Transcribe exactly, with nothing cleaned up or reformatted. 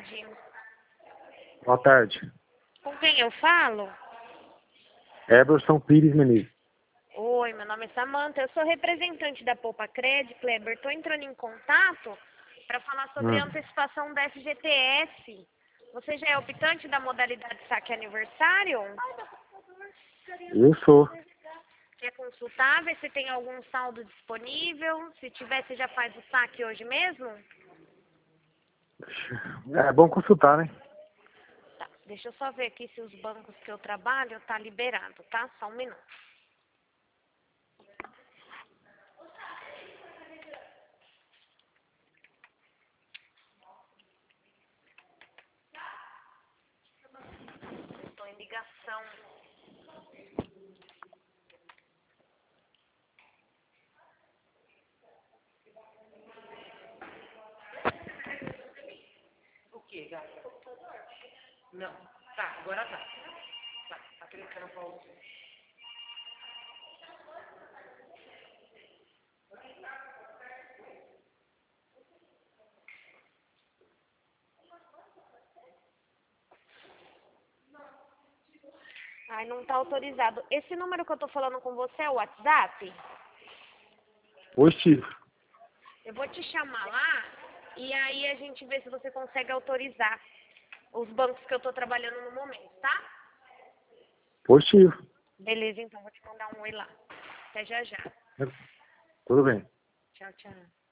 tarde. Boa tarde. Com quem eu falo? Eberson Pires Menezes. Oi, meu nome é Samanta. Eu sou representante da Poupa Cred, Kleber. Estou entrando em contato para falar sobre Hum. a antecipação da F G T S. Você já é optante da modalidade saque aniversário? Eu sou. Quer consultar, ver se tem algum saldo disponível? Se tiver, você já faz o saque hoje mesmo? É bom consultar, né? Tá, deixa eu só ver aqui se os bancos que eu trabalho tá liberado, tá? Só um minuto. Estou em ligação. O que, gata? Não. Tá, agora tá. Tá, tá clicando pra você. Ai, não tá autorizado. Esse número que eu tô falando com você é o WhatsApp? Positivo. Eu vou te chamar lá e aí a gente vê se você consegue autorizar os bancos que eu tô trabalhando no momento, tá? Positivo. Beleza, então vou te mandar um oi lá. Até já já. Tudo bem. Tchau, tchau.